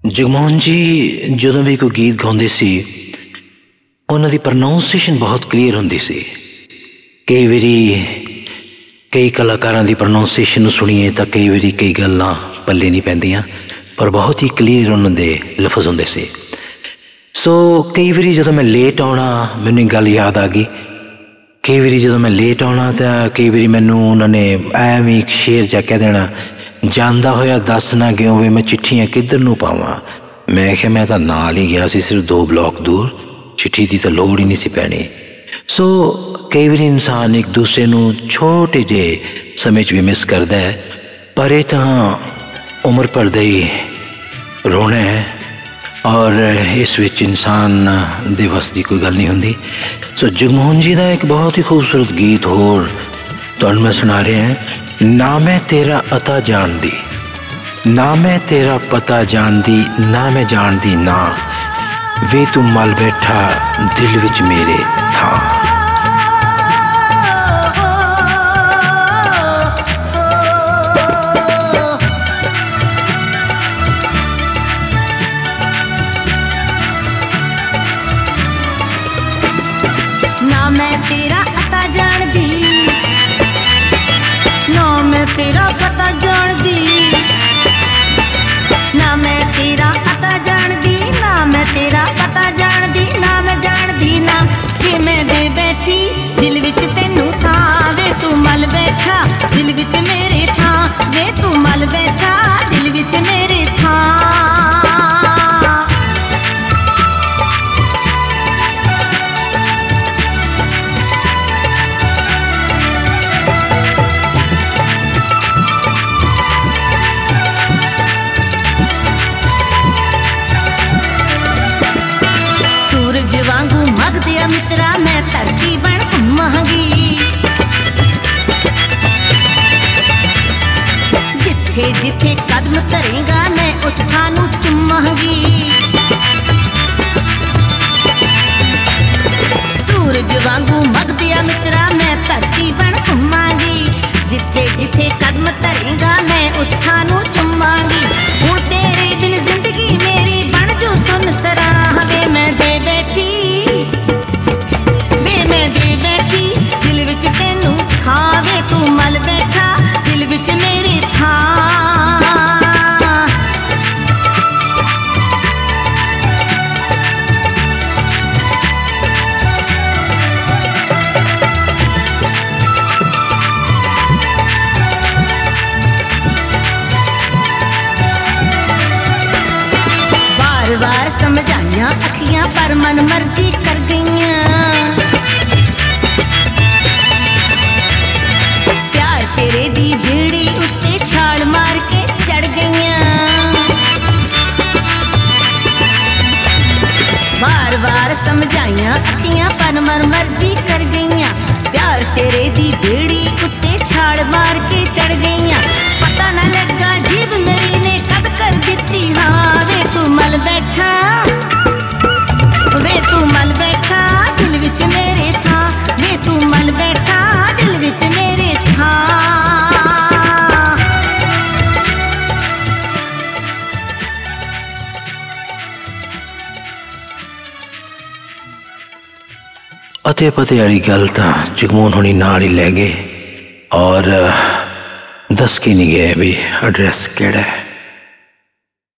ਜਗਮੋਹਨ ਜੀ ਜਦੋਂ ਵੀ ਕੋਈ ਗੀਤ ਗਾਉਂਦੇ ਸੀ ਉਹਨਾਂ ਦੀ ਪ੍ਰੋਨਾਊਂਸੀਏਸ਼ਨ ਬਹੁਤ ਕਲੀਅਰ ਹੁੰਦੀ ਸੀ। ਕਈ ਵਾਰੀ ਕਈ ਕਲਾਕਾਰਾਂ ਦੀ ਪ੍ਰੋਨਾਊਂਸੀਏਸ਼ਨ ਨੂੰ ਸੁਣੀਏ ਤਾਂ ਕਈ ਵਾਰੀ ਕਈ ਗੱਲਾਂ ਪੱਲੇ ਨਹੀਂ ਪੈਂਦੀਆਂ, ਪਰ ਬਹੁਤ ਹੀ ਕਲੀਅਰ ਉਹਨਾਂ ਦੇ ਲਫ਼ਜ਼ ਹੁੰਦੇ ਸੀ। ਸੋ ਕਈ ਵਾਰੀ ਜਦੋਂ ਮੈਂ ਲੇਟ ਆਉਣਾ ਮੈਨੂੰ ਗੱਲ ਯਾਦ ਆ ਗਈ। ਕਈ ਵਾਰੀ ਜਦੋਂ ਮੈਂ ਲੇਟ ਆਉਣਾ ਤਾਂ ਕਈ ਵਾਰੀ ਮੈਨੂੰ ਉਹਨਾਂ ਨੇ ਐਵੇਂ ਇੱਕ ਸ਼ੇਰ ਜਿਹਾ ਕਹਿ ਦੇਣਾ, ਜਾਂਦਾ ਹੋਇਆ ਦੱਸ ਨਾ ਗਿਓ ਵੇ ਮੈਂ ਚਿੱਠੀਆਂ ਕਿੱਧਰ ਨੂੰ ਪਾਵਾਂ। ਮੈਂ ਕਿਹਾ ਮੈਂ ਤਾਂ ਨਾਲ ਹੀ ਗਿਆ ਸੀ, ਸਿਰਫ 2 ਬਲਾਕ ਦੂਰ, ਚਿੱਠੀ ਦੀ ਤਾਂ ਲੋੜ ਹੀ ਨਹੀਂ ਸੀ ਪੈਣੀ। ਸੋ ਕਈ ਵਾਰੀ ਇਨਸਾਨ ਇੱਕ ਦੂਸਰੇ ਨੂੰ ਛੋਟੇ ਜਿਹੇ ਸਮੇਂ 'ਚ ਵੀ ਮਿਸ ਕਰਦਾ ਹੈ, ਪਰ ਇਹ ਤਾਂ ਉਮਰ ਭਰ ਦਾ ਹੀ ਰੋਣਾ ਹੈ ਔਰ ਇਸ ਵਿੱਚ ਇਨਸਾਨ ਦੇ ਵੱਸ ਦੀ ਕੋਈ ਗੱਲ ਨਹੀਂ ਹੁੰਦੀ। ਸੋ ਜਗਮੋਹਨ ਜੀ ਦਾ ਇੱਕ ਬਹੁਤ ਹੀ ਖੂਬਸੂਰਤ ਗੀਤ ਹੋਰ ਤੁਹਾਨੂੰ ਮੈਂ ਸੁਣਾ ਰਿਹਾ ਹਾਂ। ਨਾ ਮੈਂ ਤੇਰਾ ਅਤਾ ਜਾਣਦੀ, ਨਾ ਮੈਂ ਤੇਰਾ ਪਤਾ ਜਾਣਦੀ, ਨਾ ਮੈਂ ਜਾਣਦੀ ਨਾ ਵੇ ਤੂੰ ਮਲ ਬੈਠਾ ਦਿਲ ਵਿੱਚ ਮੇਰੇ ਥਾਂ। ना मैं तेरा अता जानदी, ना मैं तेरा पता जानदी, ना मैं तेरा अता जानदी, ना मैं तेरा पता जानदी, ना मैं जानदी ना कि मैं दे बैठी दिल विच तैनू थां वे तू मल बैठा दिल विच मेरे थां वे तू मल बैठा दिल विच मेरे थां। सूरज वांगू मगदिया मित्रा मैं धरती बन घुमांगी, जिथे जिथे कदम धरेगा मैं उस थानू चुमांगी। सूरज वांगू मगदिया मित्रा मैं धरती बन घुमांगी, जिथे जिथे कदम धरेगा मैं उस थानू चुमांगी। हुण तेरे बिन जिंदगी मेरी बन जो सुन सराह वे मैं दे बैठी वे मैं दे बैठी दिल विच तैनू थां वे तू मल बैठा दिल विच मेरे थां। बार बार समझाइया अखियां पर मन मर्जी कर गईयां, प्यार तेरे दी भीड़ी उत्ते छाल मार के चढ़ गईयां। बार बार समझाइया अखियां पर मन मर्जी कर गईयां, प्यार तेरे दी भीड़ी उत्ते छाल मार के चढ़ गईयां। पता न लगा जीव मेरी ने कद कर दिती हाँ वे तू मल बैठा वे तू मल बैठा दिल विच मेरे थां वे तू मल बैठा दिल विच मेरे थां। अते पते वाली गल तां जगमोहन होनी नाल ही लै गए और दस के नहीं गए भी एड्रैस केड़ा है।